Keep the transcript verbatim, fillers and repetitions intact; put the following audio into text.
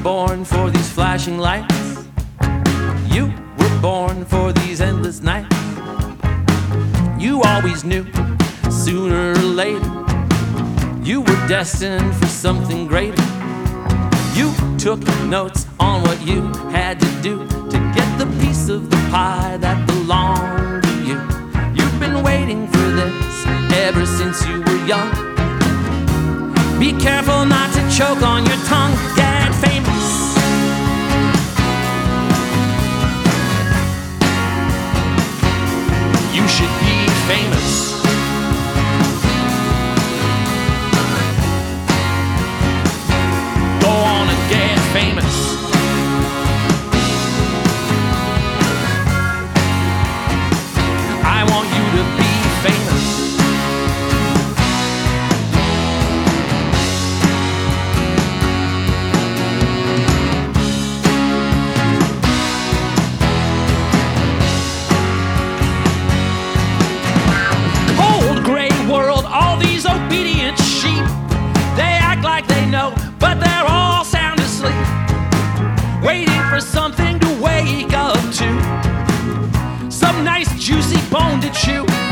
born for these flashing lights. You were born for these endless nights. You always knew, sooner or later, you were destined for something greater. You took notes on what you had to do to get the piece of the pie that belonged to you. You've been waiting for this ever since you were young. Be careful not to choke on your tongue. Get famous. You should be famous. Go on and get famous. I want you to be famous. Cold gray world, all these obedient sheep, they act like they know, but they're all sound asleep, waiting for something to wake up to, some nice juicy bone to chew.